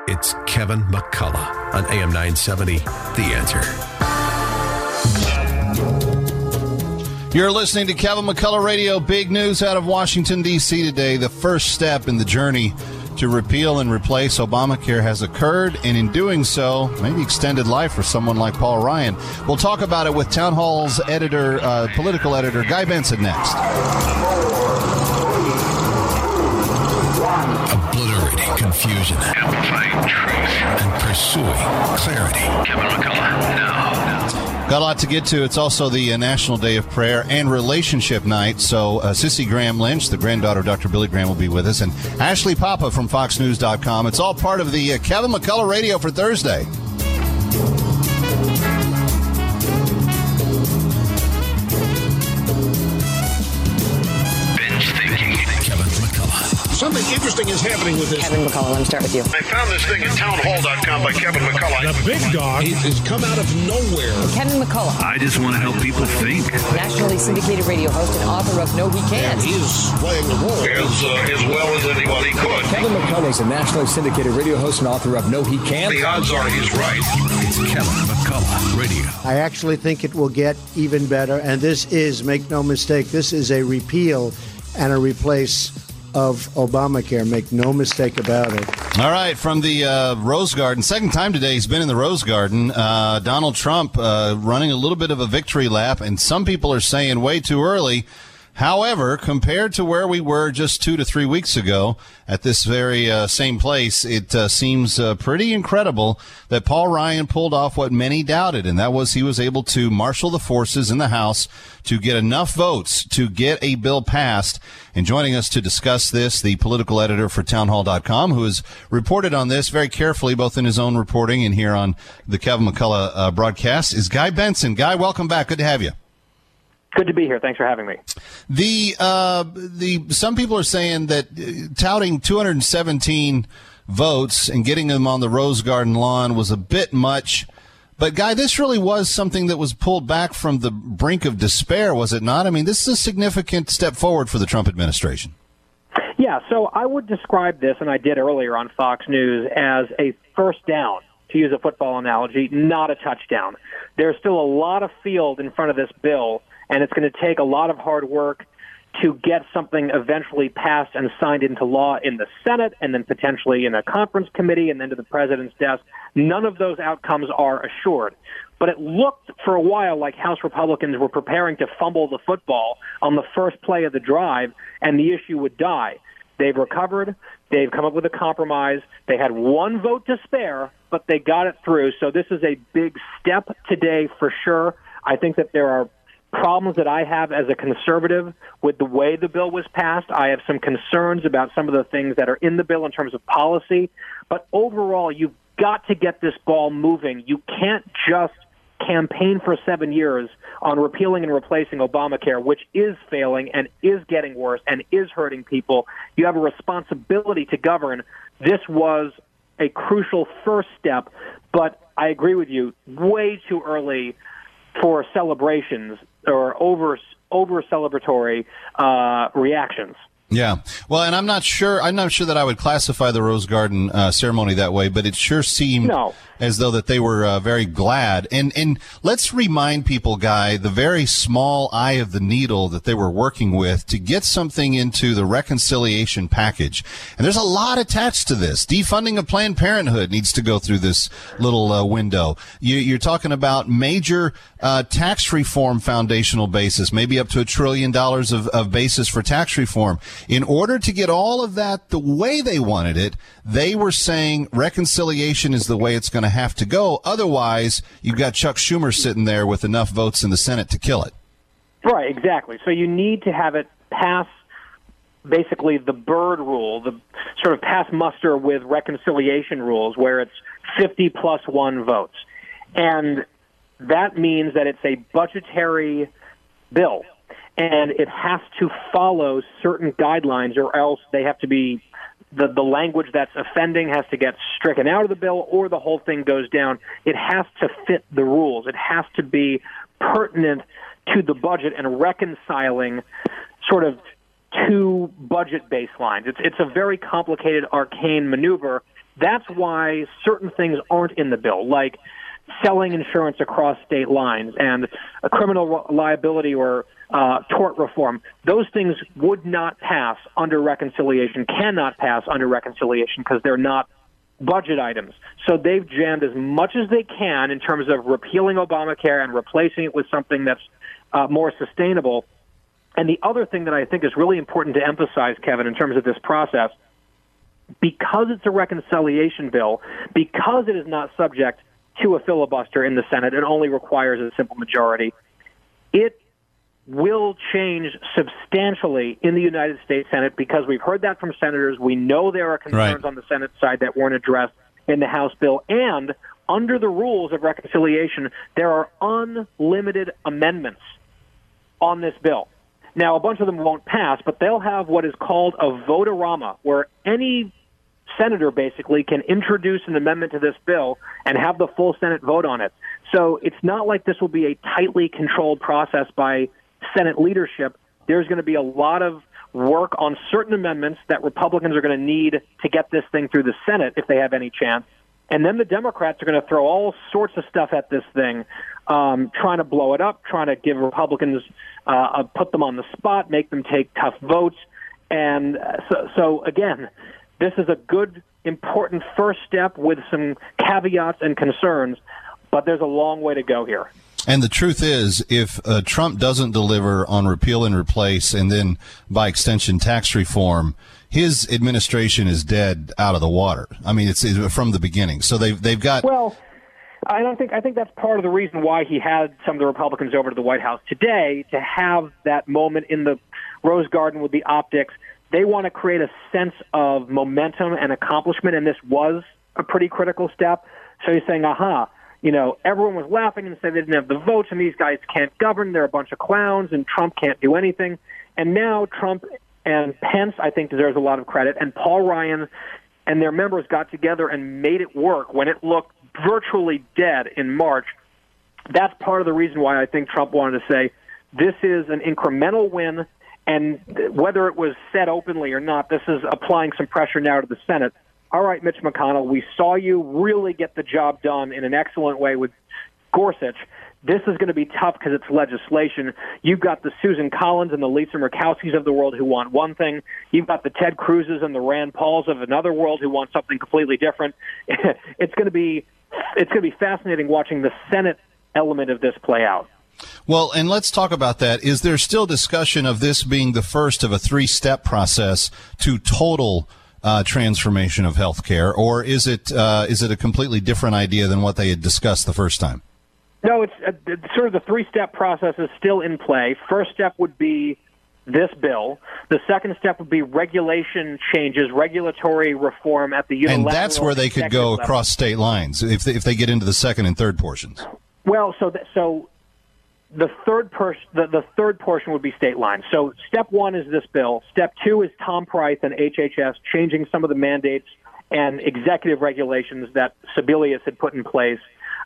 It's Kevin McCullough on AM 970, The Answer. You're listening to Kevin McCullough Radio. Big news out of Washington, D.C. today. The first step in the journey to repeal and replace Obamacare has occurred, and in doing so, maybe extended life for someone like Paul Ryan. We'll talk about it with Town Hall's editor, political editor, Guy Benson, next. Obliterating confusion, amplifying truth, and pursuing clarity. Kevin McCullough, now. Got a lot to get to. It's also the National Day of Prayer and Relationship Night. So Sissy Graham Lynch, the granddaughter of Dr. Billy Graham, will be with us. And Ashley Papa from FoxNews.com. It's all part of the Kevin McCullough Radio for Thursday. Something interesting is happening with this. Kevin McCullough, let me start with you. I found this thing at townhall.com by Kevin McCullough. The big dog has come out of nowhere. Kevin McCullough. I just want to help people think. Nationally syndicated radio host and author of No He Can't. And he's playing the role as well as anybody could. Kevin McCullough is a nationally syndicated radio host and author of No He Can't. The odds are he's right. It's Kevin McCullough Radio. I actually think it will get even better. And this is, make no mistake, this is a repeal and a replace of Obamacare. Make no mistake about it. All right, from the Rose Garden. Second time today he's been in the Rose Garden. Donald Trump running a little bit of a victory lap, and some people are saying way too early. However, compared to where we were just 2 to 3 weeks ago at this very same place, it seems pretty incredible that Paul Ryan pulled off what many doubted, and that was he was able to marshal the forces in the House to get enough votes to get a bill passed. And joining us to discuss this, the political editor for townhall.com, who has reported on this very carefully, both in his own reporting and here on the Kevin McCullough broadcast, is Guy Benson. Guy, welcome back. Good to have you. Good to be here. Thanks for having me. Some people are saying that touting 217 votes and getting them on the Rose Garden lawn was a bit much. But, Guy, this really was something that was pulled back from the brink of despair, was it not? I mean, this is a significant step forward for the Trump administration. Yeah, so I would describe this, and I did earlier on Fox News, as a first down, to use a football analogy, not a touchdown. There's still a lot of field in front of this bill, and it's going to take a lot of hard work to get something eventually passed and signed into law in the Senate and then potentially in a conference committee and then to the president's desk. None of those outcomes are assured. But it looked for a while like House Republicans were preparing to fumble the football on the first play of the drive, and the issue would die. They've recovered. They've come up with a compromise. They had one vote to spare, but they got it through. So this is a big step today for sure. I think that there are problems that I have as a conservative with the way the bill was passed. I have some concerns about some of the things that are in the bill in terms of policy. But overall, you've got to get this ball moving. You can't just campaign for 7 years on repealing and replacing Obamacare, which is failing and is getting worse and is hurting people. You have a responsibility to govern. This was a crucial first step, but I agree with you, way too early for celebrations or over celebratory reactions. Yeah. Well, and I'm not sure that I would classify the Rose Garden ceremony that way, but it sure seemed as though that they were very glad. And let's remind people, Guy, the very small eye of the needle that they were working with to get something into the reconciliation package. And there's a lot attached to this. Defunding of Planned Parenthood needs to go through this little window. You're talking about major tax reform foundational basis, maybe up to $1 trillion of basis for tax reform. In order to get all of that the way they wanted it, they were saying reconciliation is the way it's going to have to go. Otherwise, you've got Chuck Schumer sitting there with enough votes in the Senate to kill it. Right, exactly. So you need to have it pass basically the Byrd rule, the sort of pass muster with reconciliation rules where it's 50 plus 1 votes. And that means that it's a budgetary bill. And it has to follow certain guidelines or else they have to be, the language that's offending has to get stricken out of the bill or the whole thing goes down. It has to fit the rules. It has to be pertinent to the budget and reconciling sort of two budget baselines. It's a very complicated, arcane maneuver. That's why certain things aren't in the bill, like selling insurance across state lines and a criminal liability or tort reform. Those things would not pass under reconciliation, cannot pass under reconciliation because they're not budget items. So they've jammed as much as they can in terms of repealing Obamacare and replacing it with something that's more sustainable. And the other thing that I think is really important to emphasize, Kevin, in terms of this process, because it's a reconciliation bill, because it is not subject to a filibuster in the Senate, it only requires a simple majority, it will change substantially in the United States Senate because we've heard that from senators. We know there are concerns on the Senate side that weren't addressed in the House bill. And under the rules of reconciliation, there are unlimited amendments on this bill. Now, a bunch of them won't pass, but they'll have what is called a vote-a-rama, where any senator basically can introduce an amendment to this bill and have the full Senate vote on it. So it's not like this will be a tightly controlled process by Senate leadership. There's going to be a lot of work on certain amendments that Republicans are going to need to get this thing through the Senate if they have any chance. And then the Democrats are going to throw all sorts of stuff at this thing, trying to blow it up, trying to give Republicans, put them on the spot, make them take tough votes. And so again, this is a good, important first step with some caveats and concerns, but there's a long way to go here. And the truth is, if Trump doesn't deliver on repeal and replace and then, by extension, tax reform, his administration is dead out of the water. I mean, it's from the beginning. So they've got... Well, I think that's part of the reason why he had some of the Republicans over to the White House today, to have that moment in the Rose Garden with the optics. They want to create a sense of momentum and accomplishment, and this was a pretty critical step. So he's saying, everyone was laughing and said they didn't have the votes, and these guys can't govern. They're a bunch of clowns, and Trump can't do anything. And now Trump and Pence, I think, deserves a lot of credit, and Paul Ryan and their members got together and made it work when it looked virtually dead in March. That's part of the reason why I think Trump wanted to say this is an incremental win, and whether it was said openly or not, this is applying some pressure now to the Senate. All right, Mitch McConnell, we saw you really get the job done in an excellent way with Gorsuch. This is going to be tough because it's legislation. You've got the Susan Collins and the Lisa Murkowskis of the world who want one thing. You've got the Ted Cruzes and the Rand Pauls of another world who want something completely different. It's going to be fascinating watching the Senate element of this play out. Well, and let's talk about that. Is there still discussion of this being the first of a three-step process to total transformation of health care, or is it a completely different idea than what they had discussed the first time? No, it's sort of the three-step process is still in play. First step would be this bill. The second step would be regulation changes, regulatory reform at the unilateral. And that's where they could go across state lines if they get into the second and third portions. Well, so the third portion would be state lines. So step one is this bill. Step two is Tom Price and HHS changing some of the mandates and executive regulations that Sebelius had put in place,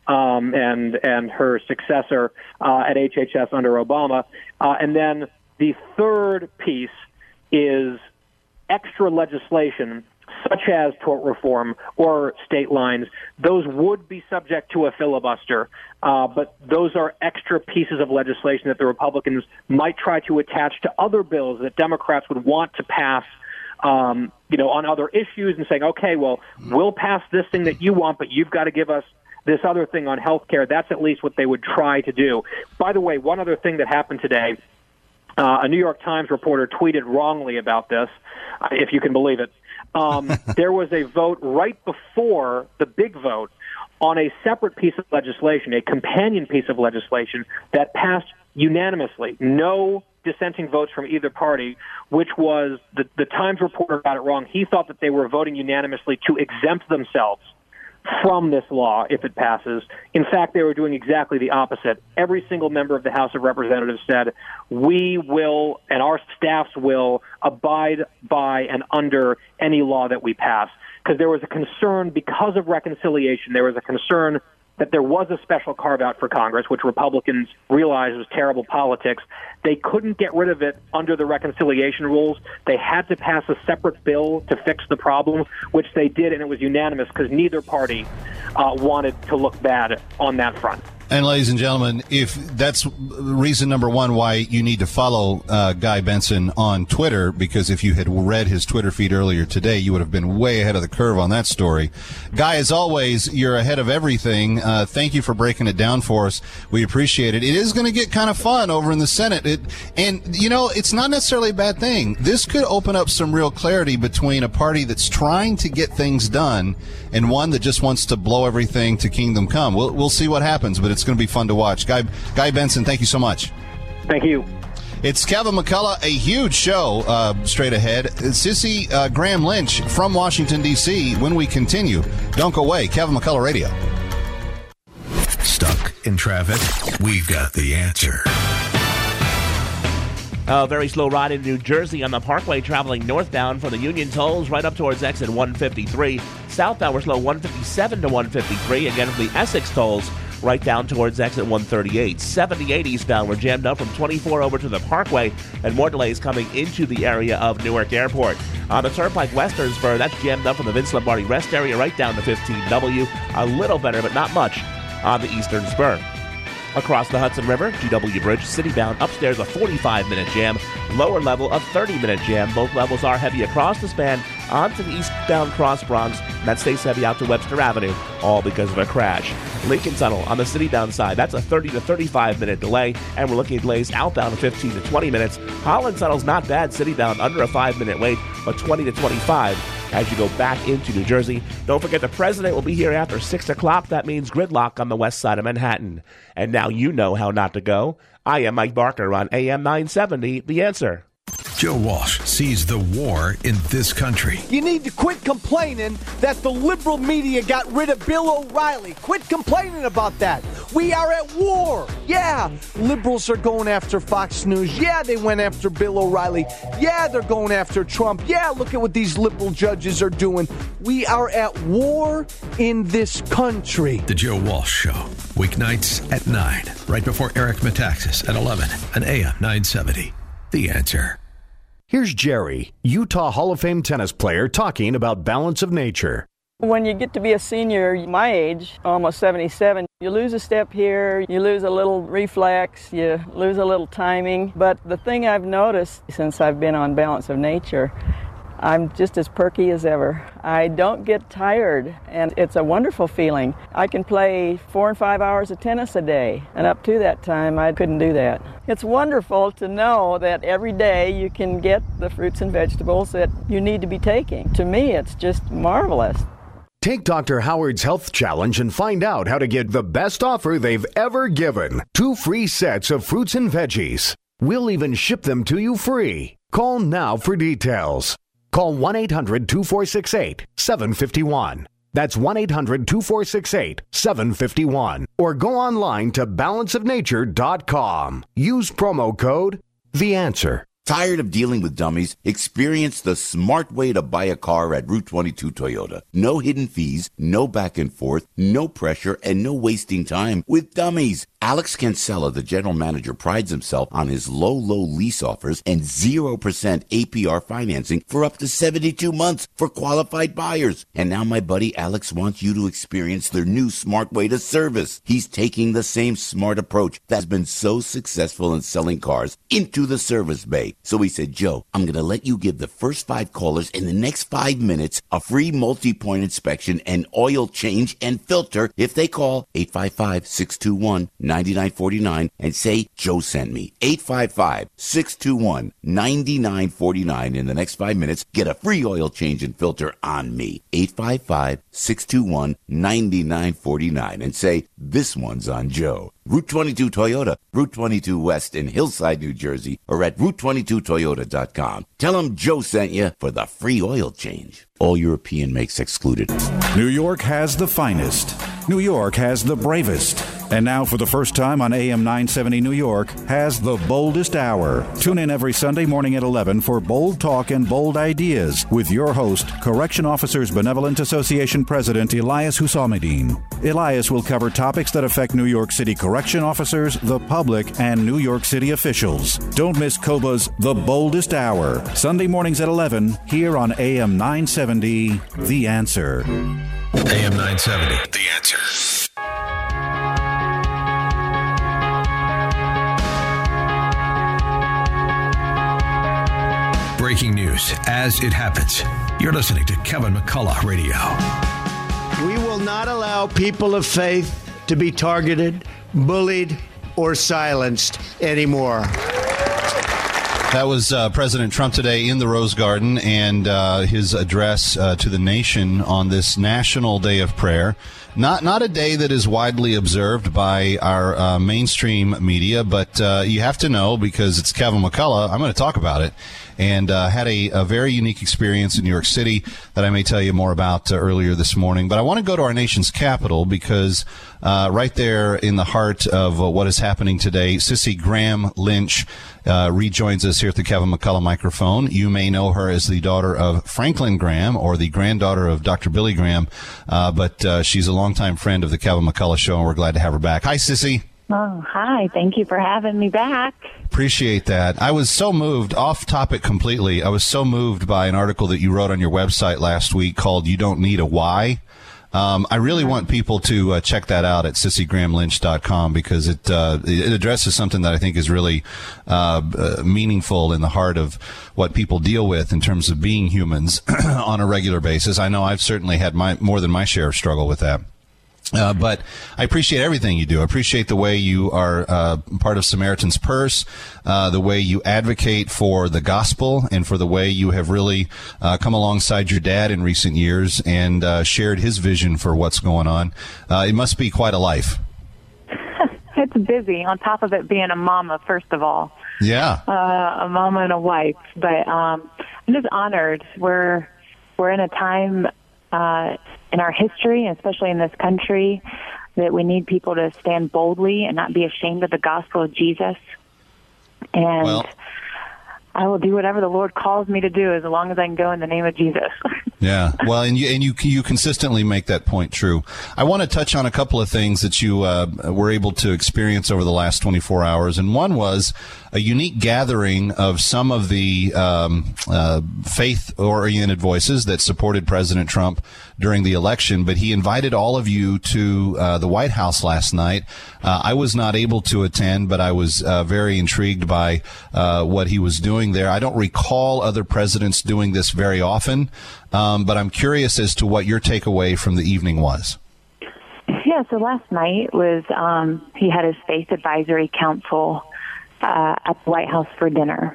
and her successor at HHS under Obama. And then the third piece is extra legislation, such as tort reform or state lines. Those would be subject to a filibuster, but those are extra pieces of legislation that the Republicans might try to attach to other bills that Democrats would want to pass, on other issues, and saying, okay, well, we'll pass this thing that you want, but you've got to give us this other thing on health care. That's at least what they would try to do. By the way, one other thing that happened today, a New York Times reporter tweeted wrongly about this, if you can believe it. There was a vote right before the big vote on a separate piece of legislation, a companion piece of legislation that passed unanimously. No dissenting votes from either party, which was the Times reporter got it wrong. He thought that they were voting unanimously to exempt themselves from this law if it passes. In fact, they were doing exactly the opposite. Every single member of the House of Representatives said, we will, and our staffs will, abide by and under any law that we pass. Because there was a concern, because of reconciliation, there was a concern that there was a special carve-out for Congress, which Republicans realized was terrible politics. They couldn't get rid of it under the reconciliation rules. They had to pass a separate bill to fix the problem, which they did, and it was unanimous because neither party wanted to look bad on that front. And ladies and gentlemen, if that's reason number one why you need to follow Guy Benson on Twitter, because if you had read his Twitter feed earlier today, you would have been way ahead of the curve on that story. Guy, as always, you're ahead of everything. Thank you for breaking it down for us. We appreciate it. It is going to get kind of fun over in the Senate. It's not necessarily a bad thing. This could open up some real clarity between a party that's trying to get things done and one that just wants to blow everything to kingdom come. We'll see what happens, but it's going to be fun to watch. Guy Benson, thank you so much. Thank you. It's Kevin McCullough, a huge show straight ahead. Sissy Graham Lynch from Washington, D.C. When we continue, don't go away. Kevin McCullough Radio. Stuck in traffic? We've got the answer. Very slow ride in New Jersey on the Parkway traveling northbound from the Union Tolls right up towards exit 153. Southbound we're slow 157 to 153. Again from the Essex Tolls right down towards exit 138. 78 eastbound we're jammed up from 24 over to the Parkway, and more delays coming into the area of Newark Airport. On the Turnpike Western Spur, that's jammed up from the Vince Lombardi Rest area right down to 15W. A little better, but not much on the Eastern Spur. Across the Hudson River, GW Bridge, citybound, upstairs a 45-minute jam, lower level a 30-minute jam. Both levels are heavy across the span onto the eastbound Cross Bronx. That stays heavy out to Webster Avenue, all because of a crash. Lincoln Tunnel on the citybound side, that's a 30 to 35-minute delay, and we're looking at delays outbound of 15 to 20 minutes. Holland Tunnel's not bad, citybound under a 5-minute wait, but 20 to 25 as you go back into New Jersey. Don't forget the president will be here after 6 o'clock. That means gridlock on the west side of Manhattan. And now you know how not to go. I am Mike Barker on AM 970, The Answer. Joe Walsh sees the war in this country. You need to quit complaining that the liberal media got rid of Bill O'Reilly. Quit complaining about that. We are at war. Yeah, liberals are going after Fox News. Yeah, they went after Bill O'Reilly. Yeah, they're going after Trump. Yeah, look at what these liberal judges are doing. We are at war in this country. The Joe Walsh Show, weeknights at 9, right before Eric Metaxas at 11 on AM 970. The Answer. Here's Jerry, Utah Hall of Fame tennis player, talking about balance of nature. When you get to be a senior, my age, almost 77, you lose a step here, you lose a little reflex, you lose a little timing. But the thing I've noticed since I've been on Balance of Nature, I'm just as perky as ever. I don't get tired, and it's a wonderful feeling. I can play 4 and 5 hours of tennis a day, and up to that time, I couldn't do that. It's wonderful to know that every day you can get the fruits and vegetables that you need to be taking. To me, it's just marvelous. Take Dr. Howard's Health Challenge and find out how to get the best offer they've ever given. 2 free sets of fruits and veggies. We'll even ship them to you free. Call now for details. Call 1-800-2468-751. That's 1-800-2468-751. Or go online to balanceofnature.com. Use promo code The Answer. Tired of dealing with dummies? Experience the smart way to buy a car at Route 22 Toyota. No hidden fees, no back and forth, no pressure, and no wasting time with dummies. Alex Cancella, the general manager, prides himself on his low lease offers and 0% APR financing for up to 72 months for qualified buyers. And now my buddy Alex wants you to experience their new smart way to service. He's taking the same smart approach that's been so successful in selling cars into the service bay. So he said, Joe, I'm going to let you give the first 5 callers in the next 5 minutes a free multi-point inspection and oil change and filter if they call 855-621-9949 and say Joe sent me. 855-621-9949 in the next 5 minutes. Get a free oil change and filter on me. 855-621-9949 and say this one's on Joe. Route 22 Toyota, Route 22 West in Hillside, New Jersey, or at Route22Toyota.com. Tell them Joe sent you for the free oil change. All European makes excluded. New York has the finest. New York has the bravest. And now, for the first time on AM 970 New York, has The Boldest Hour. Tune in every Sunday morning at 11 for bold talk and bold ideas with your host, Correction Officers Benevolent Association President Elias Hussamidin. Elias will cover topics that affect New York City correction officers, the public, and New York City officials. Don't miss COBA's The Boldest Hour, Sunday mornings at 11, here on AM 970, The Answer. AM 970, The Answer. Breaking news as it happens. You're listening to Kevin McCullough Radio. We will not allow people of faith to be targeted, bullied, or silenced anymore. That was President Trump today in the Rose Garden and his address to the nation on this National Day of Prayer. Not a day that is widely observed by our mainstream media, but you have to know because it's Kevin McCullough. I'm going to talk about it. And had a very unique experience in New York City that I may tell you more about earlier this morning. But I want to go to our nation's capital because right there in the heart of what is happening today, Cissy Graham Lynch rejoins us here at the Kevin McCullough microphone. You may know her as the daughter of Franklin Graham or the granddaughter of Dr. Billy Graham, but she's a longtime friend of the Kevin McCullough Show, and we're glad to have her back. Hi, Cissy. Oh, hi. Thank you for having me back. Appreciate that. I was so moved, off topic completely. I was so moved by an article that you wrote on your website last week called You Don't Need a Why. I really want people to check that out at CissyGrahamLynch.com because it addresses something that I think is really meaningful in the heart of what people deal with in terms of being humans on a regular basis. I know I've certainly had more than my share of struggle with that. But I appreciate everything you do. I appreciate the way you are part of Samaritan's Purse, the way you advocate for the gospel, and for the way you have really come alongside your dad in recent years and shared his vision for what's going on. It must be quite a life. It's busy, on top of it being a mama, first of all. Yeah. A mama and a wife. But I'm just honored. We're in a time in our history, especially in this country, that we need people to stand boldly and not be ashamed of the gospel of Jesus. And I will do whatever the Lord calls me to do as long as I can go in the name of Jesus. Yeah. Well, and you consistently make that point true. I want to touch on a couple of things that you were able to experience over the last 24 hours. And one was a unique gathering of some of the faith-oriented voices that supported President Trump during the election. But he invited all of you to the White House last night. I was not able to attend, but I was very intrigued by what he was doing there. I don't recall other presidents doing this very often, but I'm curious as to what your takeaway from the evening was. Yeah, so last night was he had his Faith Advisory Council at the White House for dinner,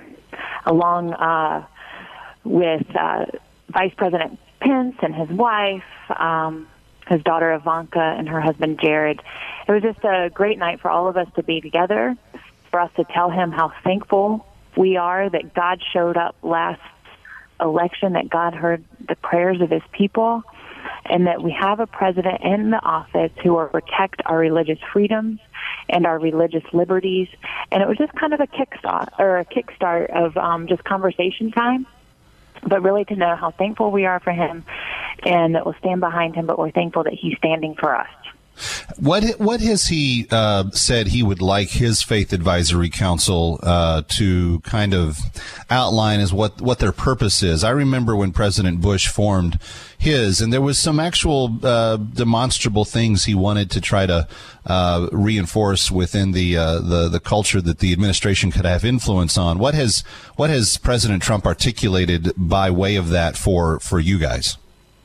along with Vice President Pence and his wife, his daughter Ivanka, and her husband Jared. It was just a great night for all of us to be together, for us to tell him how thankful we are that God showed up last election, that God heard the prayers of his people, and that we have a president in the office who will protect our religious freedoms and our religious liberties. And it was just kind of a kickstart of just conversation time, but really to know how thankful we are for him and that we'll stand behind him, but we're thankful that he's standing for us. What has he said he would like his Faith Advisory Council to kind of outline as what their purpose is? I remember when President Bush formed his, and there was some actual demonstrable things he wanted to try to reinforce within the culture that the administration could have influence on. What has President Trump articulated by way of that for you guys?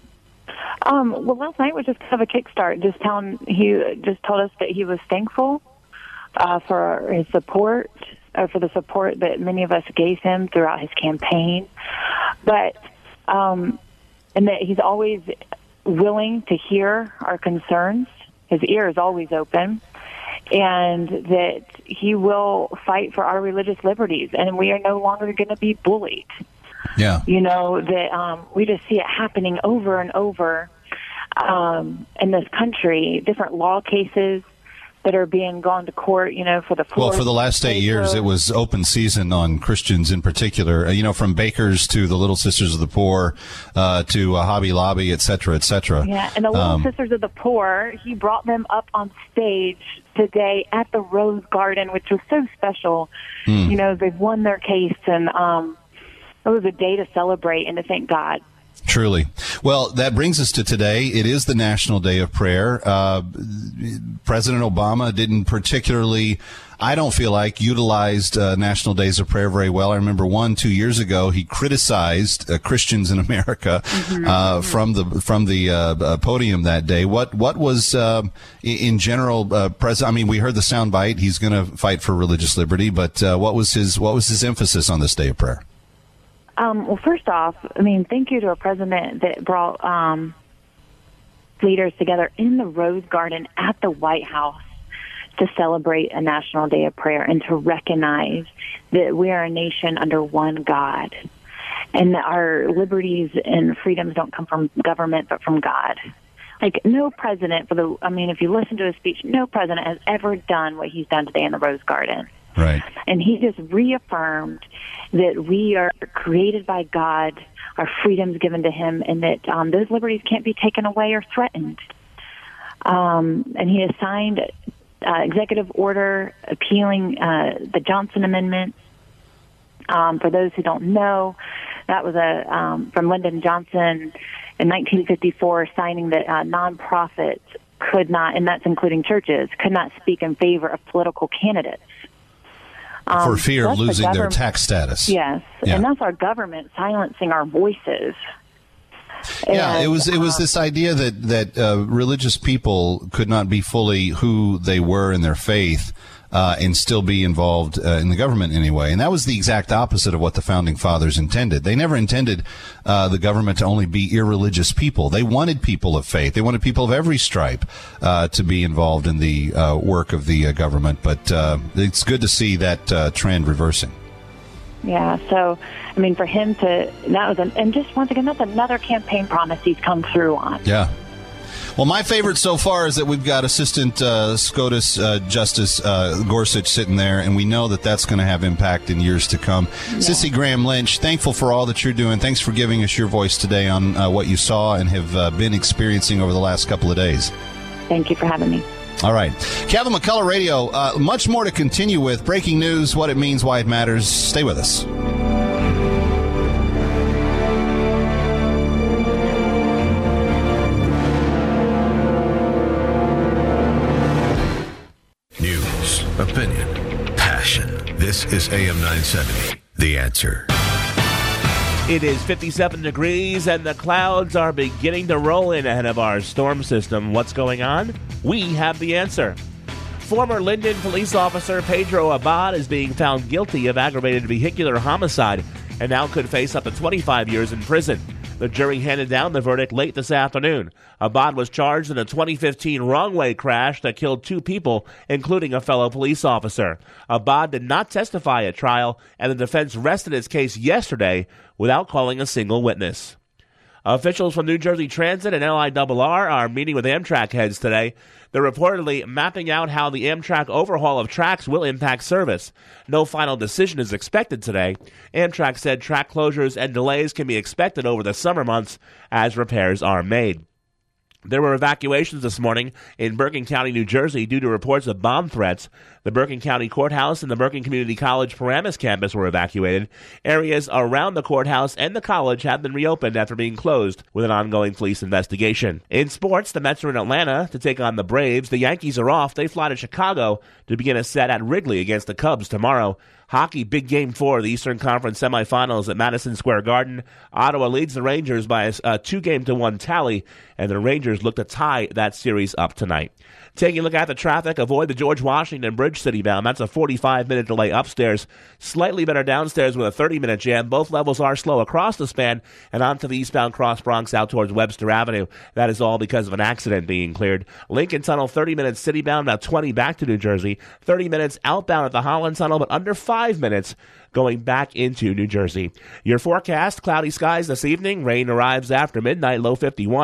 Well, last night was just kind of a kickstart. He just told us that he was thankful for his support, for the support that many of us gave him throughout his campaign, but and that he's always willing to hear our concerns. His ear is always open, and that he will fight for our religious liberties, and we are no longer going to be bullied. Yeah. You know, that we just see it happening over and over in this country, different law cases that are being gone to court, for the Well, for the last 8 years, it was open season on Christians in particular, from bakers to the Little Sisters of the Poor to Hobby Lobby, et cetera, et cetera. Yeah, and the Little Sisters of the Poor, he brought them up on stage today at the Rose Garden, which was so special. They've won their case, and it was a day to celebrate and to thank God. Truly. Well, that brings us to today. It is the National Day of Prayer. President Obama didn't particularly, I don't feel like, utilized National Days of Prayer very well. I remember 2 years ago, he criticized Christians in America from the podium that day. What was in general, President? I mean, we heard the soundbite. He's going to fight for religious liberty, but what was his emphasis on this Day of Prayer? Well, first off, thank you to a president that brought leaders together in the Rose Garden at the White House to celebrate a National Day of Prayer and to recognize that we are a nation under one God and that our liberties and freedoms don't come from government but from God. Like, no president, if you listen to his speech, no president has ever done what he's done today in the Rose Garden. Right. And he just reaffirmed that we are created by God, our freedoms given to him, and that those liberties can't be taken away or threatened. And he has signed executive order appealing the Johnson Amendment. For those who don't know, that was from Lyndon Johnson in 1954, signing that nonprofits could not, and that's including churches, could not speak in favor of political candidates. For fear of losing their tax status. Yes, yeah. And that's our government silencing our voices. Yeah, it was this idea that religious people could not be fully who they were in their faith and still be involved in the government anyway. And that was the exact opposite of what the Founding Fathers intended. They never intended the government to only be irreligious people. They wanted people of faith. They wanted people of every stripe to be involved in the work of the government. But it's good to see that trend reversing. Yeah, so, for him to, and just once again, that's another campaign promise he's come through on. Yeah. Well, my favorite so far is that we've got Assistant SCOTUS Justice Gorsuch sitting there, and we know that that's going to have impact in years to come. Yeah. Cissy Graham Lynch, thankful for all that you're doing. Thanks for giving us your voice today on what you saw and have been experiencing over the last couple of days. Thank you for having me. All right. Kevin McCullough Radio, much more to continue with. Breaking news, what it means, why it matters. Stay with us. News, opinion, passion. This is AM 970, The Answer. It is 57 degrees and the clouds are beginning to roll in ahead of our storm system. What's going on? We have the answer. Former Linden police officer Pedro Abad is being found guilty of aggravated vehicular homicide and now could face up to 25 years in prison. The jury handed down the verdict late this afternoon. Abad was charged in a 2015 wrong-way crash that killed 2 people, including a fellow police officer. Abad did not testify at trial, and the defense rested its case yesterday without calling a single witness. Officials from New Jersey Transit and LIRR are meeting with Amtrak heads today. They're reportedly mapping out how the Amtrak overhaul of tracks will impact service. No final decision is expected today. Amtrak said track closures and delays can be expected over the summer months as repairs are made. There were evacuations this morning in Bergen County, New Jersey, due to reports of bomb threats. The Bergen County Courthouse and the Bergen Community College Paramus campus were evacuated. Areas around the courthouse and the college have been reopened after being closed with an ongoing police investigation. In sports, the Mets are in Atlanta to take on the Braves. The Yankees are off. They fly to Chicago to begin a set at Wrigley against the Cubs tomorrow. Hockey, big game 4 of the Eastern Conference semifinals at Madison Square Garden. Ottawa leads the Rangers by a 2-1 tally, and the Rangers look to tie that series up tonight. Taking a look at the traffic, avoid the George Washington Bridge citybound. That's a 45-minute delay upstairs. Slightly better downstairs with a 30-minute jam. Both levels are slow across the span and onto the eastbound Cross Bronx out towards Webster Avenue. That is all because of an accident being cleared. Lincoln Tunnel, 30 minutes citybound, about 20 back to New Jersey. 30 minutes outbound at the Holland Tunnel, but under 5 minutes going back into New Jersey. Your forecast, cloudy skies this evening. Rain arrives after midnight, low 51.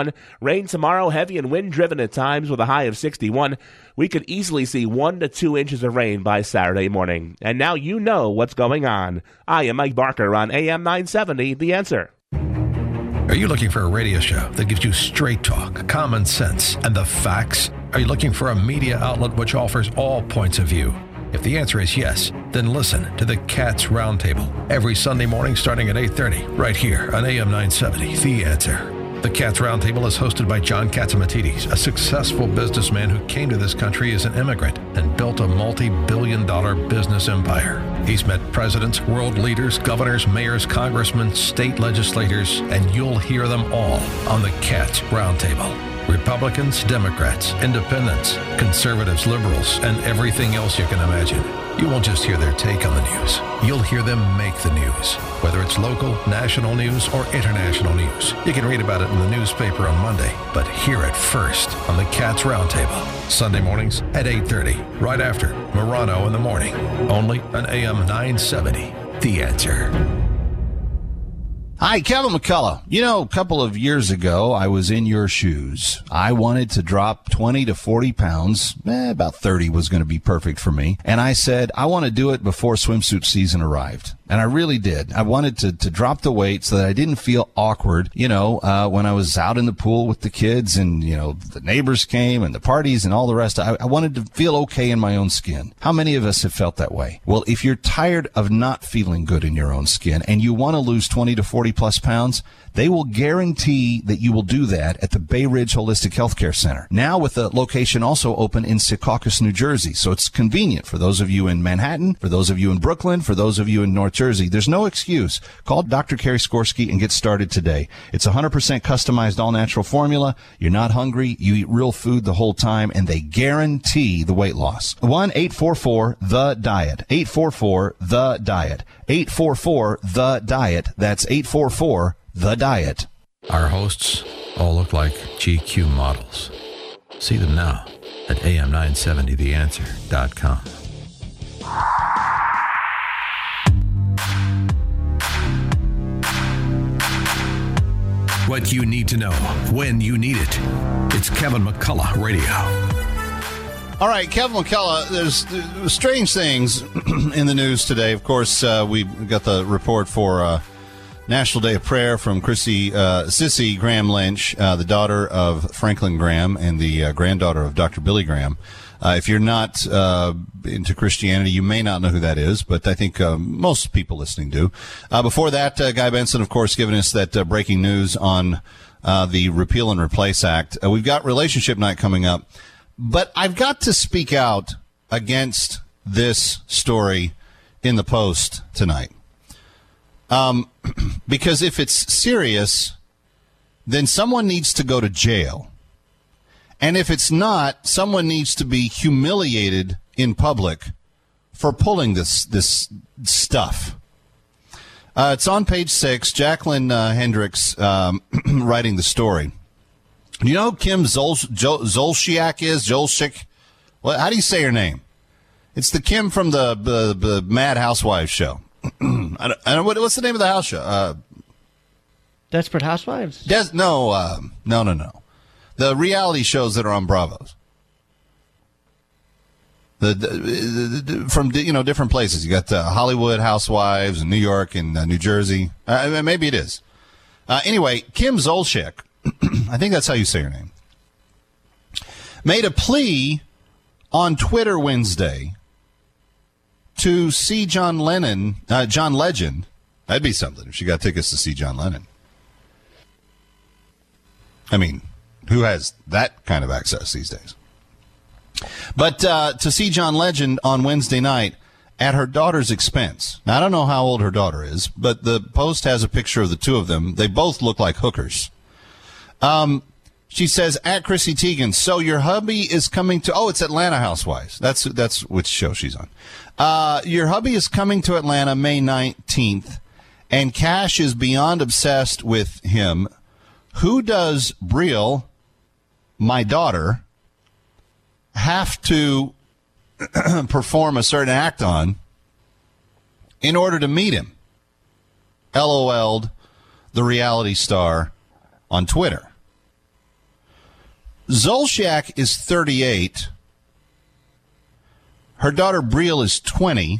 Rain tomorrow, heavy and wind-driven at times with a high of 61. We could easily see 1 to 2 inches of rain by Saturday morning. And now you know what's going on. I am Mike Barker on AM 970, The Answer. Are you looking for a radio show that gives you straight talk, common sense, and the facts? Are you looking for a media outlet which offers all points of view? If the answer is yes, then listen to the Cats Roundtable every Sunday morning starting at 8:30 right here on AM 970, The Answer. The Cats Roundtable is hosted by John Catsimatidis, a successful businessman who came to this country as an immigrant and built a multi-billion-dollar business empire. He's met presidents, world leaders, governors, mayors, congressmen, state legislators, and you'll hear them all on the Cats Roundtable. Republicans, Democrats, independents, conservatives, liberals, and everything else you can imagine. You won't just hear their take on the news. You'll hear them make the news, whether it's local, national news, or international news. You can read about it in the newspaper on Monday, but hear it first on the Cats Roundtable. Sunday mornings at 8:30, right after Morano in the Morning. Only on AM 970, The Answer. Hi, Kevin McCullough. You know, a couple of years ago, I was in your shoes. I wanted to drop 20 to 40 pounds. About 30 was going to be perfect for me. And I said, I want to do it before swimsuit season arrived. And I really did. I wanted to drop the weight so that I didn't feel awkward, when I was out in the pool with the kids and, the neighbors came and the parties and all the rest. I wanted to feel okay in my own skin. How many of us have felt that way? Well, if you're tired of not feeling good in your own skin and you want to lose 20 to 40 plus pounds, they will guarantee that you will do that at the Bay Ridge Holistic Healthcare Center. Now with a location also open in Secaucus, New Jersey. So it's convenient for those of you in Manhattan, for those of you in Brooklyn, for those of you in North Jersey. There's no excuse. Call Dr. Kerry Skorsky and get started today. It's 100% customized all-natural formula. You're not hungry. You eat real food the whole time, and they guarantee the weight loss. 1-844-THE-DIET. 844-THE-DIET. 844-THE-DIET. That's 844-THE-DIET. Our hosts all look like GQ models. See them now at am970theanswer.com. What you need to know when you need it. It's Kevin McCullough Radio. All right, Kevin McCullough, there's strange things in the news today. Of course, we got the report for National Day of Prayer from Sissy Graham Lynch, the daughter of Franklin Graham and the granddaughter of Dr. Billy Graham. If you're not into Christianity, you may not know who that is, but I think most people listening do. Before that, Guy Benson, of course, giving us that breaking news on the Repeal and Replace Act. We've got Relationship Night coming up, but I've got to speak out against this story in the Post tonight. Because if it's serious, then someone needs to go to jail. And if it's not, someone needs to be humiliated in public for pulling this stuff. It's on page 6. Jacqueline Hendricks writing the story. Do you know who Kim Zolciak is? Zolciak? Well, how do you say her name? It's the Kim from the Mad Housewives show. I don't, what's the name of the house show? Desperate Housewives? No. The reality shows that are on Bravo's. From different places. You got Hollywood Housewives in New York and New Jersey. Maybe it is. Anyway, Kim Zolciak, I think that's how you say her name, made a plea on Twitter Wednesday to see John Legend. That'd be something if she got tickets to see John Lennon. I mean, who has that kind of access these days? But to see John Legend on Wednesday night at her daughter's expense. Now, I don't know how old her daughter is, but the Post has a picture of the two of them. They both look like hookers. She says, at Chrissy Teigen, so your hubby is coming to... Oh, it's Atlanta Housewives. That's which show she's on. Your hubby is coming to Atlanta May 19th, and Cash is beyond obsessed with him. Who does Brielle, my daughter, have to perform a certain act on in order to meet him? LOL'd the reality star on Twitter. Zolciak is 38. Her daughter Brielle is 20.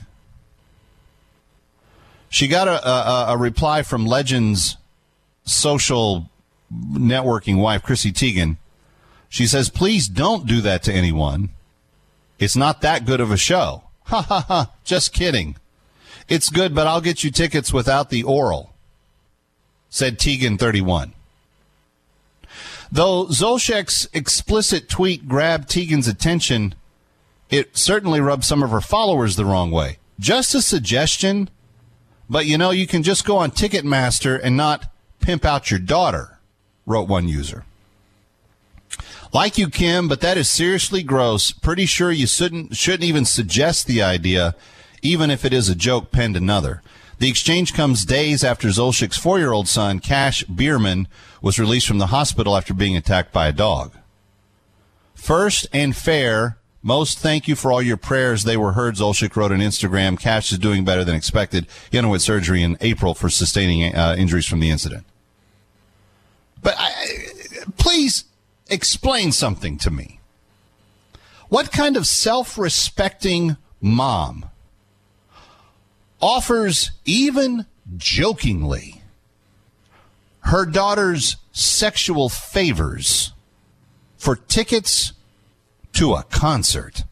She got a reply from Legend's social networking wife, Chrissy Teigen. She says, please don't do that to anyone. It's not that good of a show. Ha ha ha, just kidding. It's good, but I'll get you tickets without the oral, said Teigen, 31. Though Zolciak's explicit tweet grabbed Teigen's attention, it certainly rubbed some of her followers the wrong way. Just a suggestion, but you can just go on Ticketmaster and not pimp out your daughter, wrote one user. Like you, Kim, but that is seriously gross. Pretty sure you shouldn't even suggest the idea, even if it is a joke, penned another. The exchange comes days after Zolciak's 4-year-old son, Cash Bierman, was released from the hospital after being attacked by a dog. First and fair, most thank you for all your prayers. They were heard, Zolciak wrote on Instagram. Cash is doing better than expected. He underwent surgery in April for sustaining injuries from the incident. But please explain something to me. What kind of self-respecting mom offers, even jokingly, her daughter's sexual favors for tickets to a concert?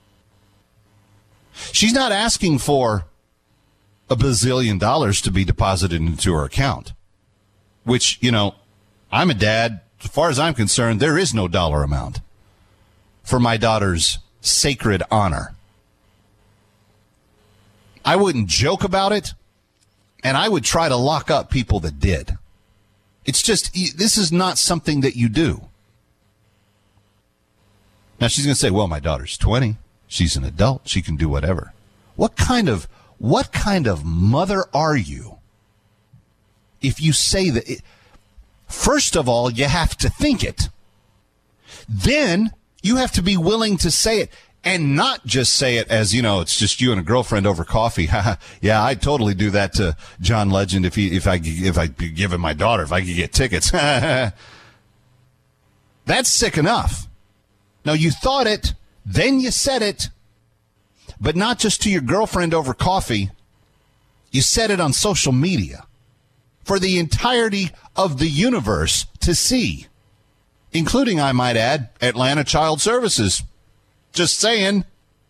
She's not asking for $1 bazillion to be deposited into her account, which, I'm a dad. As far as I'm concerned, there is no dollar amount for my daughter's sacred honor. I wouldn't joke about it, and I would try to lock up people that did. It's just, this is not something that you do. Now, she's going to say, well, my daughter's 20. She's an adult. She can do whatever. What kind of mother are you if you say that? First of all, you have to think it. Then you have to be willing to say it, and not just say it as, it's just you and a girlfriend over coffee. Yeah, I'd totally do that to John Legend if I could give him my daughter, if I could get tickets. That's sick enough. Now, you thought it, then you said it, but not just to your girlfriend over coffee. You said it on social media for the entirety of the universe to see, including, I might add, Atlanta Child Services. Just saying.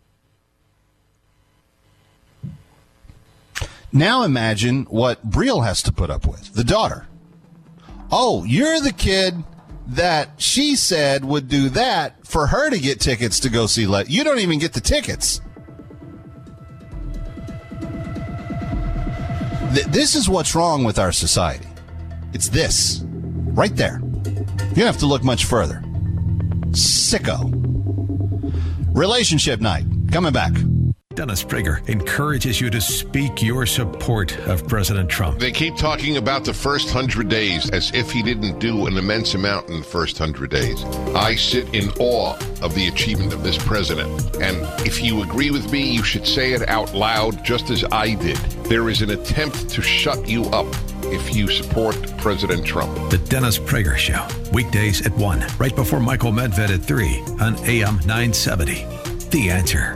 Now imagine what Brielle has to put up with, the daughter. Oh, you're the kid that she said would do that for her to get tickets to go see You don't even get the tickets. This is what's wrong with our society. It's this. Right there. You don't have to look much further. Sicko. Relationship night. Coming back. Dennis Prager encourages you to speak your support of President Trump. They keep talking about the first 100 days as if he didn't do an immense amount in the first 100 days. I sit in awe of the achievement of this president. And if you agree with me, you should say it out loud, just as I did. There is an attempt to shut you up if you support President Trump. The Dennis Prager Show, weekdays at 1, right before Michael Medved at 3 on AM 970. The Answer.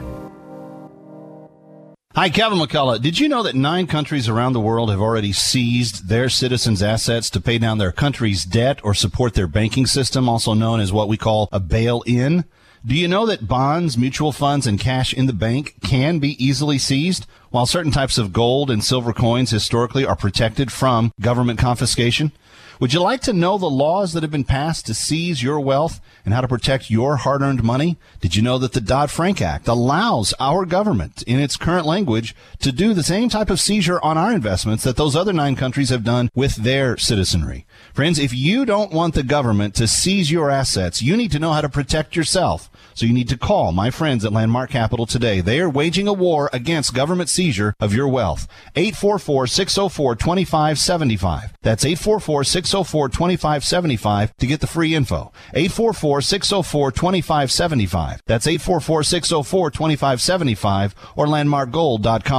Hi, Kevin McCullough. Did you know that 9 countries around the world have already seized their citizens' assets to pay down their country's debt or support their banking system, also known as what we call a bail-in? Do you know that bonds, mutual funds, and cash in the bank can be easily seized, while certain types of gold and silver coins historically are protected from government confiscation? Would you like to know the laws that have been passed to seize your wealth and how to protect your hard-earned money? Did you know that the Dodd-Frank Act allows our government, in its current language, to do the same type of seizure on our investments that those other 9 countries have done with their citizenry? Friends, if you don't want the government to seize your assets, you need to know how to protect yourself. So you need to call my friends at Landmark Capital today. They are waging a war against government seizure of your wealth. 844-604-2575. That's 844-604-2575 to get the free info. 844-604-2575. That's 844-604-2575 or landmarkgold.com.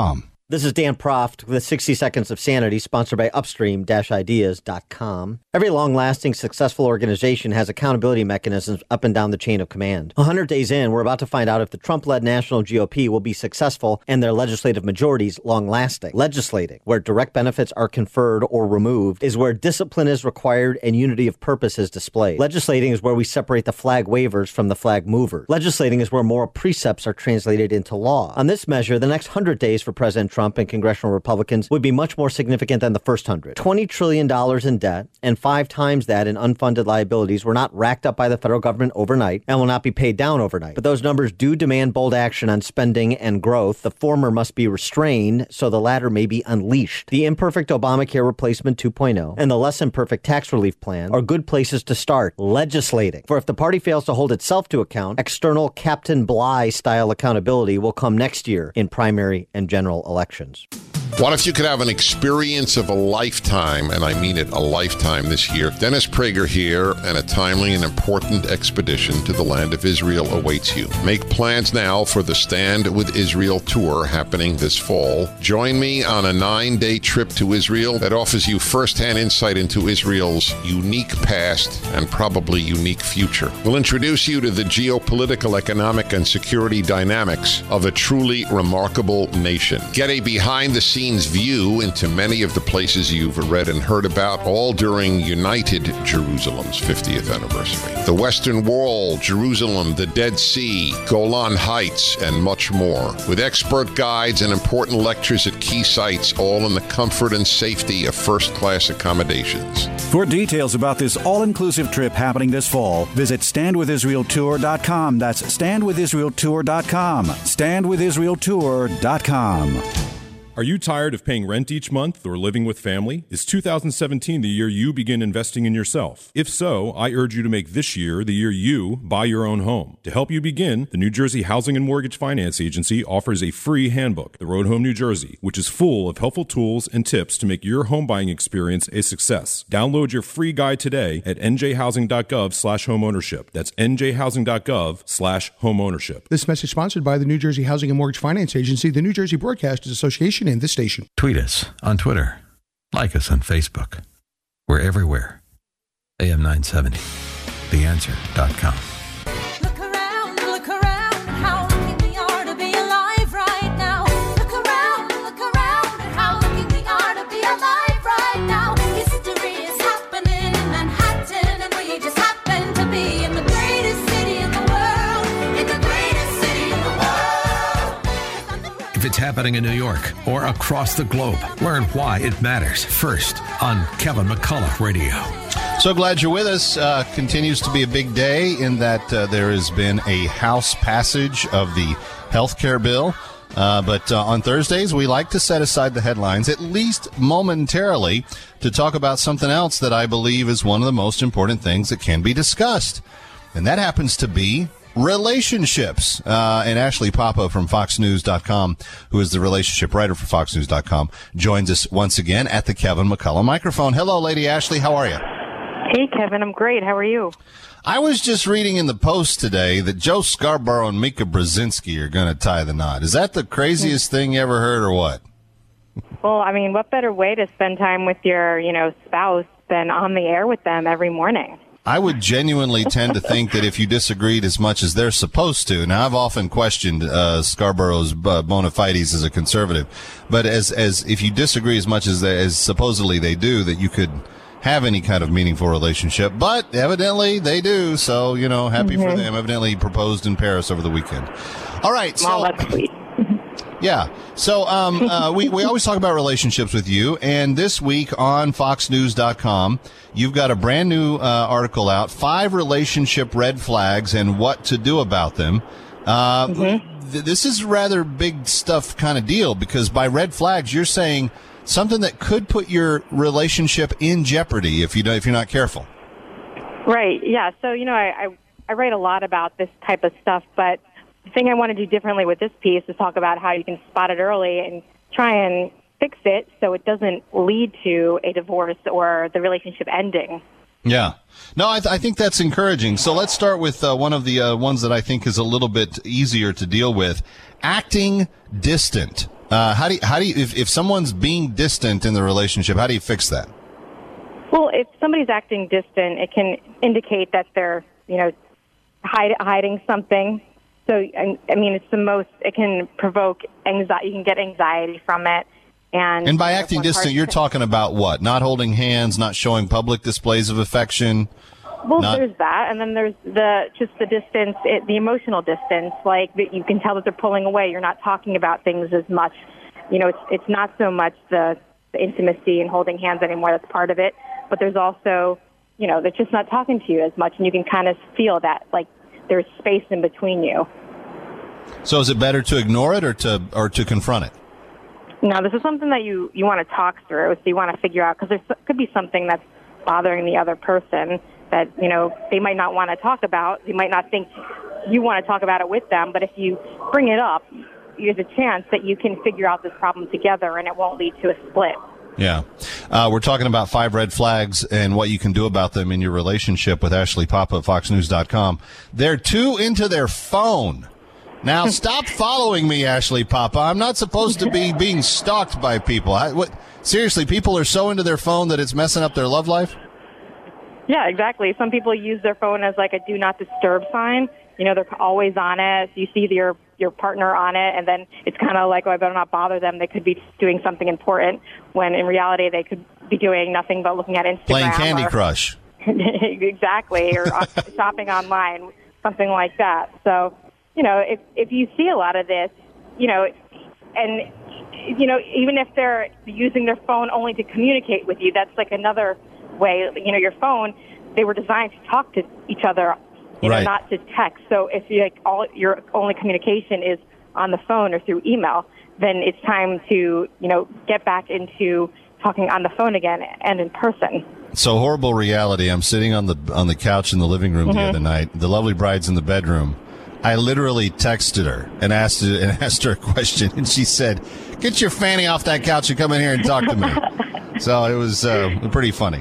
This is Dan Proft with 60 Seconds of Sanity, sponsored by Upstream-Ideas.com. Every long-lasting, successful organization has accountability mechanisms up and down the chain of command. 100 days in, we're about to find out if the Trump-led national GOP will be successful and their legislative majorities long-lasting. Legislating, where direct benefits are conferred or removed, is where discipline is required and unity of purpose is displayed. Legislating is where we separate the flag wavers from the flag movers. Legislating is where moral precepts are translated into law. On this measure, the next 100 days for President Trump and congressional Republicans would be much more significant than the first 100. $20 trillion in debt and 5 times that in unfunded liabilities were not racked up by the federal government overnight and will not be paid down overnight. But those numbers do demand bold action on spending and growth. The former must be restrained so the latter may be unleashed. The imperfect Obamacare replacement 2.0 and the less imperfect tax relief plan are good places to start legislating. For if the party fails to hold itself to account, external Captain Bligh-style accountability will come next year in primary and general elections. What if you could have an experience of a lifetime, and I mean it, a lifetime this year? Dennis Prager here, and a timely and important expedition to the land of Israel awaits you. Make plans now for the Stand with Israel tour happening this fall. Join me on a 9-day trip to Israel that offers you firsthand insight into Israel's unique past and probably unique future. We'll introduce you to the geopolitical, economic, and security dynamics of a truly remarkable nation. Get a behind-the-scenes view into many of the places you've read and heard about, all during United Jerusalem's 50th anniversary. The Western Wall, Jerusalem, the Dead Sea, Golan Heights, and much more. With expert guides and important lectures at key sites, all in the comfort and safety of first-class accommodations. For details about this all-inclusive trip happening this fall, visit StandWithIsraelTour.com. That's StandWithIsraelTour.com. StandWithIsraelTour.com. Are you tired of paying rent each month or living with family? Is 2017 the year you begin investing in yourself? If so, I urge you to make this year the year you buy your own home. To help you begin, the New Jersey Housing and Mortgage Finance Agency offers a free handbook, The Road Home New Jersey, which is full of helpful tools and tips to make your home buying experience a success. Download your free guide today at njhousing.gov/homeownership. That's njhousing.gov/homeownership. This message sponsored by the New Jersey Housing and Mortgage Finance Agency, the New Jersey Broadcasters Association, and this station. Tweet us on Twitter. Like us on Facebook. We're everywhere. AM 970. TheAnswer.com. Look around, how lucky we are to be alive right now. Look around, how lucky we are to be alive right now. History is happening in Manhattan, and we just happen to be in the greatest city in the world. In the greatest city in the world. If it's happening in New York or across the globe, learn why it matters first on Kevin McCullough Radio. So glad you're with us. Continues to be a big day in that there has been a House passage of the health care bill. But on Thursdays, we like to set aside the headlines, at least momentarily, to talk about something else that I believe is one of the most important things that can be discussed. And that happens to be relationships. And Ashley Papa from FoxNews.com, who is the relationship writer for FoxNews.com, joins us once again at the Kevin McCullough microphone. Hello, Lady Ashley. How are you? Hey, Kevin. I'm great. How are you? I was just reading in the Post today that Joe Scarborough and Mika Brzezinski are going to tie the knot. Is that the craziest thing you ever heard or what? Well, I mean, what better way to spend time with your, spouse than on the air with them every morning? I would genuinely tend to think that if you disagreed as much as they're supposed to, now I've often questioned Scarborough's bona fides as a conservative, but as if you disagree as much as supposedly they do, that you could have any kind of meaningful relationship, but evidently they do. So, happy for them. Evidently proposed in Paris over the weekend. All right. So, that's sweet. Yeah. So we always talk about relationships with you, and this week on FoxNews.com, you've got a brand new article out, 5 relationship red flags and what to do about them. This is rather big stuff kind of deal, because by red flags, you're saying something that could put your relationship in jeopardy if you're not careful. Right. Yeah. So, I write a lot about this type of stuff, but the thing I want to do differently with this piece is talk about how you can spot it early and try and fix it so it doesn't lead to a divorce or the relationship ending. Yeah. No, I think that's encouraging. So let's start with one of the ones that I think is a little bit easier to deal with. Acting distant. How do you if someone's being distant in the relationship, how do you fix that? Well, if somebody's acting distant, it can indicate that they're, hiding something. So, I mean, it can provoke anxiety. You can get anxiety from it. And by acting distant, you're talking about what? Not holding hands, not showing public displays of affection? Well, there's that, and then there's the distance, the emotional distance. Like you can tell that they're pulling away. You're not talking about things as much. It's not so much the intimacy and holding hands anymore. That's part of it. But there's also, they're just not talking to you as much, and you can kind of feel that, like there's space in between you. So is it better to ignore it or to confront it? No, this is something that you want to talk through. So you want to figure out, because there could be something that's bothering the other person that, they might not want to talk about. They might not think you want to talk about it with them, but if you bring it up, there's a chance that you can figure out this problem together and it won't lead to a split. Yeah. We're talking about 5 red flags and what you can do about them in your relationship with Ashley Papa at FoxNews.com. They're too into their phone. Now, stop following me, Ashley Papa. I'm not supposed to be being stalked by people. Seriously, people are so into their phone that it's messing up their love life? Yeah, exactly. Some people use their phone as like a do not disturb sign. They're always on it. So you see your partner on it, and then it's kind of like, I better not bother them. They could be doing something important, when in reality they could be doing nothing but looking at Instagram. Playing Candy Crush. Exactly, or shopping online, something like that. So, if you see a lot of this, and, even if they're using their phone only to communicate with you, that's like another way. Your phone, they were designed to talk to each other, right, not to text. So if your only communication is on the phone or through email, then it's time to, get back into talking on the phone again and in person. So horrible reality. I'm sitting on the couch in the living room the other night. The lovely bride's in the bedroom. I literally texted her and asked her a question, and she said, "Get your fanny off that couch and come in here and talk to me." So it was pretty funny.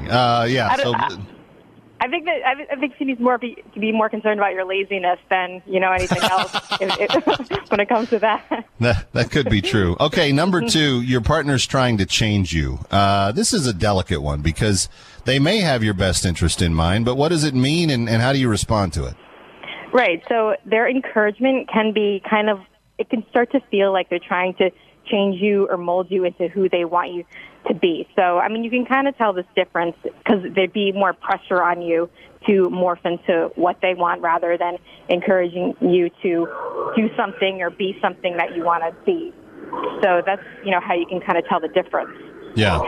I think she needs to be more concerned about your laziness than anything else when it comes to that. That could be true. Okay, number 2, your partner's trying to change you. This is a delicate one because they may have your best interest in mind, but what does it mean, and how do you respond to it? Right. So their encouragement can be it can start to feel like they're trying to change you or mold you into who they want you to be. So, I mean, you can kind of tell this difference because there'd be more pressure on you to morph into what they want rather than encouraging you to do something or be something that you want to be. So that's, how you can kind of tell the difference. Yeah.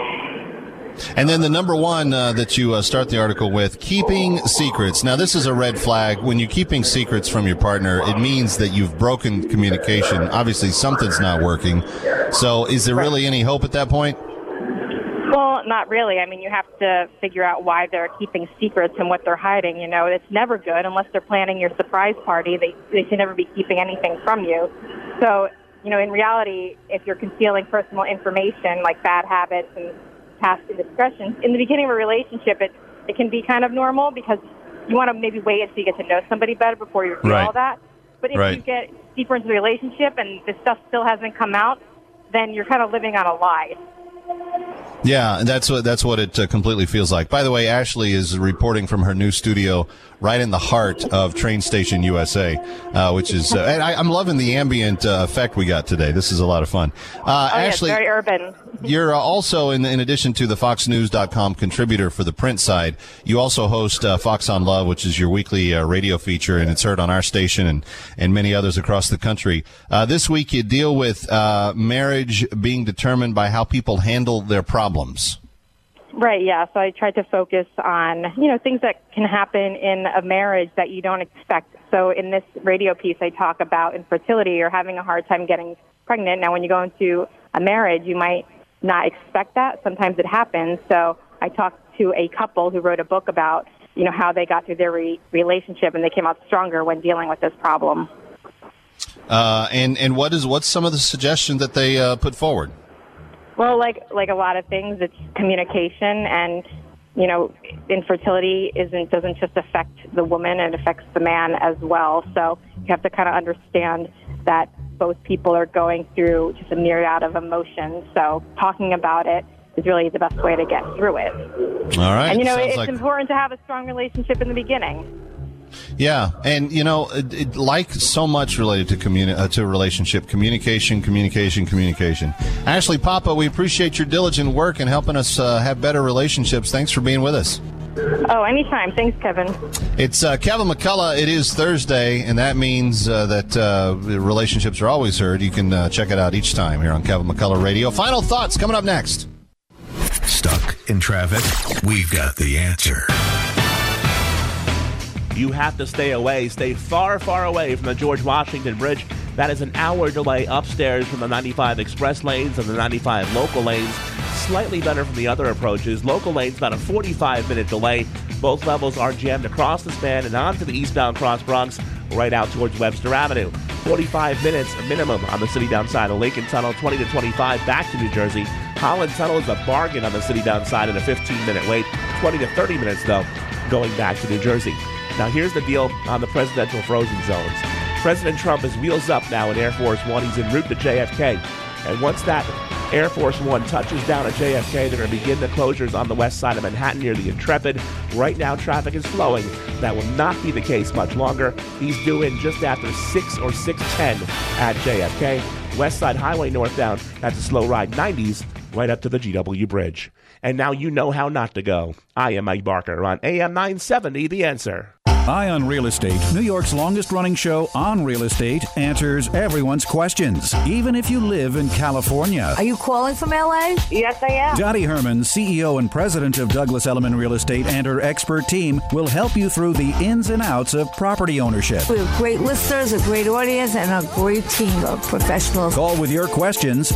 And then the number 1 that you start the article with, keeping secrets. Now, this is a red flag. When you're keeping secrets from your partner, it means that you've broken communication. Obviously, something's not working. So is there really any hope at that point? Well, not really. I mean, you have to figure out why they're keeping secrets and what they're hiding. It's never good unless they're planning your surprise party. They should never be keeping anything from you. So, in reality, if you're concealing personal information like bad habits and past indiscretions, in the beginning of a relationship, it can be kind of normal because you want to maybe wait until you get to know somebody better before you do all that. But if you get deeper into the relationship and this stuff still hasn't come out, then you're kind of living on a lie. Yeah, and that's what it completely feels like. By the way, Ashley is reporting from her new studio right in the heart of Train Station USA, which is and I'm loving the ambient effect we got today. This is a lot of fun. Ashley, it's very urban. You're also, in addition to the FoxNews.com contributor for the print side, you also host Fox on Love, which is your weekly radio feature, and it's heard on our station and many others across the country. This week you deal with marriage being determined by how people handle their problems. Right, yeah. So I tried to focus on, things that can happen in a marriage that you don't expect. So in this radio piece, I talk about infertility or having a hard time getting pregnant. Now, when you go into a marriage, you might not expect that. Sometimes it happens. So I talked to a couple who wrote a book about, how they got through their relationship and they came out stronger when dealing with this problem. And what's some of the suggestions that they put forward? Well, like a lot of things, it's communication, and infertility doesn't just affect the woman; it affects the man as well. So you have to kind of understand that both people are going through just a myriad of emotions. So talking about it is really the best way to get through it. All right. And, Sounds it's like- important to have a strong relationship in the beginning. Yeah, and like so much related to relationship, communication. Ashley Papa, we appreciate your diligent work in helping us have better relationships. Thanks for being with us. Oh, anytime. Thanks, Kevin. It's Kevin McCullough. It is Thursday, and that means that relationships are always heard. You can check it out each time here on Kevin McCullough Radio. Final thoughts coming up next. Stuck in traffic? We've got the answer. You have to stay far, far away from the George Washington Bridge. That is an hour delay upstairs from the 95 express lanes and the 95 local lanes. Slightly better from the other approaches. Local lanes, about a 45-minute delay. Both levels are jammed across the span and onto the eastbound Cross Bronx, right out towards Webster Avenue. 45 minutes minimum on the city downside of Lincoln Tunnel, 20 to 25 back to New Jersey. Holland Tunnel is a bargain on the city downside and a 15-minute wait. 20 to 30 minutes, though, going back to New Jersey. Now, here's the deal on the presidential frozen zones. President Trump is wheels up now in Air Force One. He's en route to JFK. And once that Air Force One touches down at JFK, they're going to begin the closures on the west side of Manhattan near the Intrepid. Right now, traffic is flowing. That will not be the case much longer. He's due in just after 6 or 6:10 at JFK. West Side Highway northbound, that's a slow ride, 90s, right up to the GW Bridge. And now you know how not to go. I am Mike Barker on AM 970, The Answer. Eye on Real Estate, New York's longest-running show on real estate, answers everyone's questions, even if you live in California. Are you calling from L.A.? Yes, I am. Dottie Herman, CEO and president of Douglas Elliman Real Estate, and her expert team will help you through the ins and outs of property ownership. We have great listeners, a great audience, and a great team of professionals. Call with your questions,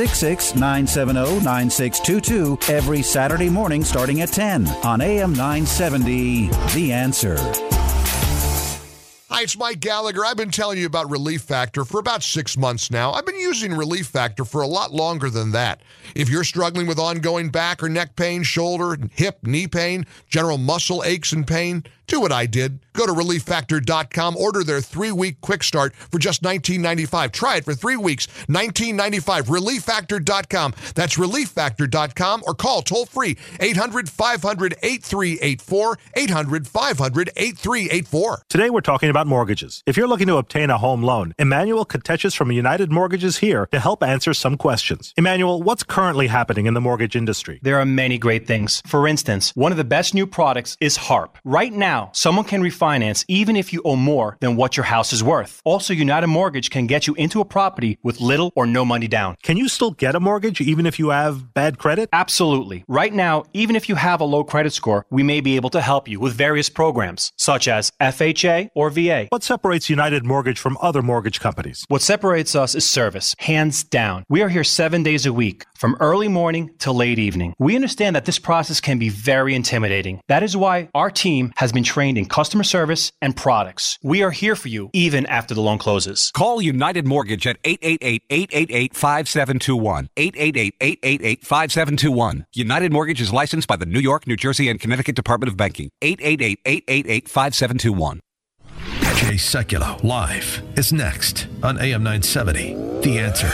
866-970-9622, every Saturday morning starting at 10 on AM 970, The Answer. Hi, it's Mike Gallagher. I've been telling you about Relief Factor for about 6 months now. I've been using Relief Factor for a lot longer than that. If you're struggling with ongoing back or neck pain, shoulder, hip, knee pain, general muscle aches and pain, do what I did. Go to ReliefFactor.com, order their 3-week quick start for just $19.95. Try it for 3 weeks, $19.95. ReliefFactor.com. That's ReliefFactor.com, or call toll-free 800-500-8384, 800-500-8384. Today we're talking about mortgages. If you're looking to obtain a home loan, Emmanuel Kateches from United Mortgage is here to help answer some questions. Emmanuel, what's currently happening in the mortgage industry? There are many great things. For instance, one of the best new products is HARP. Right now, someone can refinance even if you owe more than what your house is worth. Also, United Mortgage can get you into a property with little or no money down. Can you still get a mortgage even if you have bad credit? Absolutely. Right now, even if you have a low credit score, we may be able to help you with various programs, such as FHA or VA. What separates United Mortgage from other mortgage companies? What separates us is service, hands down. We are here 7 days a week, from early morning to late evening. We understand that this process can be very intimidating. That is why our team has been trained in customer service and products. We are here for you even after the loan closes. Call United Mortgage at 888-888-5721. 888-888-5721. United Mortgage is licensed by the New York, New Jersey, and Connecticut Department of Banking. 888-888-5721. Jay Sekulow live is next on AM 970, The Answer.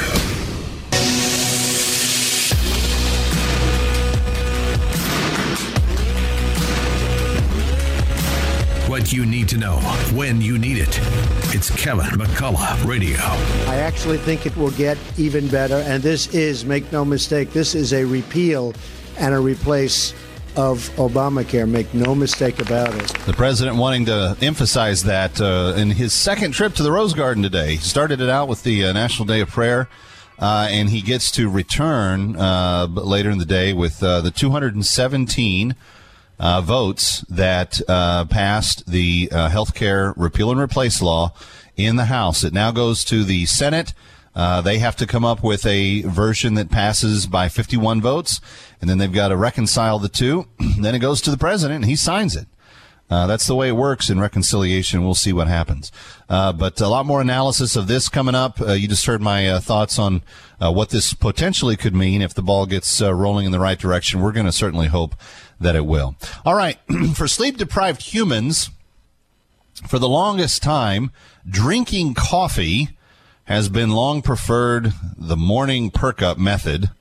What you need to know when you need it. It's Kevin McCullough Radio. I actually think it will get even better. And this is, make no mistake, this is a repeal and a replace of Obamacare. Make no mistake about it. The president wanting to emphasize that in his second trip to the Rose Garden today. He started it out with the National Day of Prayer, and he gets to return later in the day with the 217 votes that passed the health care repeal and replace law in the House. It now goes to the Senate. They have to come up with a version that passes by 51 votes, and then they've got to reconcile the two. Then it goes to the president, and he signs it. That's the way it works in reconciliation. We'll see what happens. But a lot more analysis of this coming up. You just heard my thoughts on what this potentially could mean if the ball gets rolling in the right direction. We're going to certainly hope that it will. All right. For sleep-deprived humans, for the longest time, drinking coffee has been long preferred the morning perk-up method,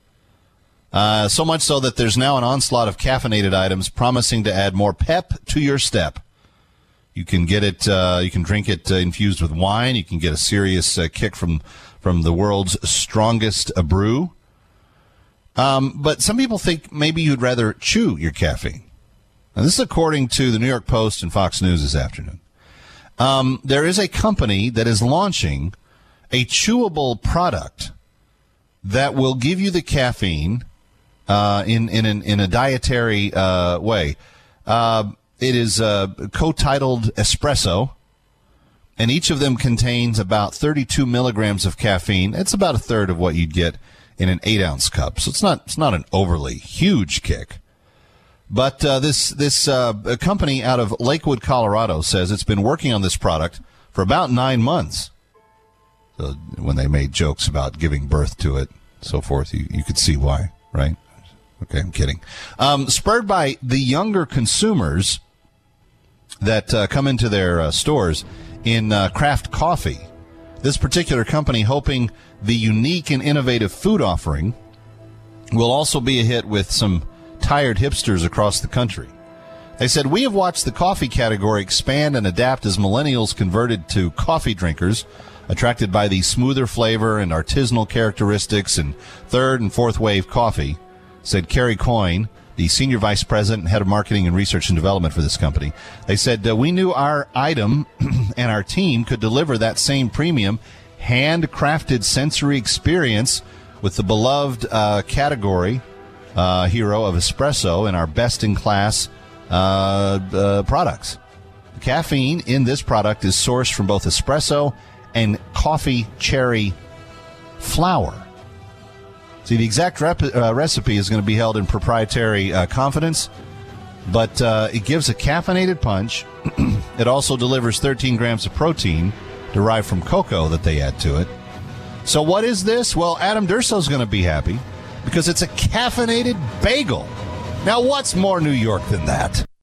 so much so that there's now an onslaught of caffeinated items promising to add more pep to your step. You can get it. You can drink it infused with wine. You can get a serious kick from the world's strongest brew. But some people think maybe you'd rather chew your caffeine. Now, this is according to the New York Post and Fox News this afternoon. There is a company that is launching a chewable product that will give you the caffeine in a dietary way. It is co-titled Espresso, and each of them contains about 32 milligrams of caffeine. It's about a third of what you'd get in an 8-ounce cup, so it's not an overly huge kick. But this company out of Lakewood, Colorado, says it's been working on this product for about 9 months. So when they made jokes about giving birth to it, so forth, you could see why, right? Okay, I'm kidding. Spurred by the younger consumers that come into their stores in craft coffee, this particular company hoping the unique and innovative food offering will also be a hit with some tired hipsters across the country. They said, "We have watched the coffee category expand and adapt as millennials converted to coffee drinkers, attracted by the smoother flavor and artisanal characteristics and third and fourth wave coffee," said Carrie Coyne, the senior vice president and head of marketing and research and development for this company. They said, "We knew our item and our team could deliver that same premium, handcrafted sensory experience with the beloved category hero of espresso in our best-in-class products. The caffeine in this product is sourced from both espresso and coffee cherry flower." See, the exact recipe is going to be held in proprietary confidence, but it gives a caffeinated punch. It also delivers 13 grams of protein derived from cocoa that they add to it. So what is this? Well, Adam Durso's going to be happy because it's a caffeinated bagel. Now, what's more New York than that?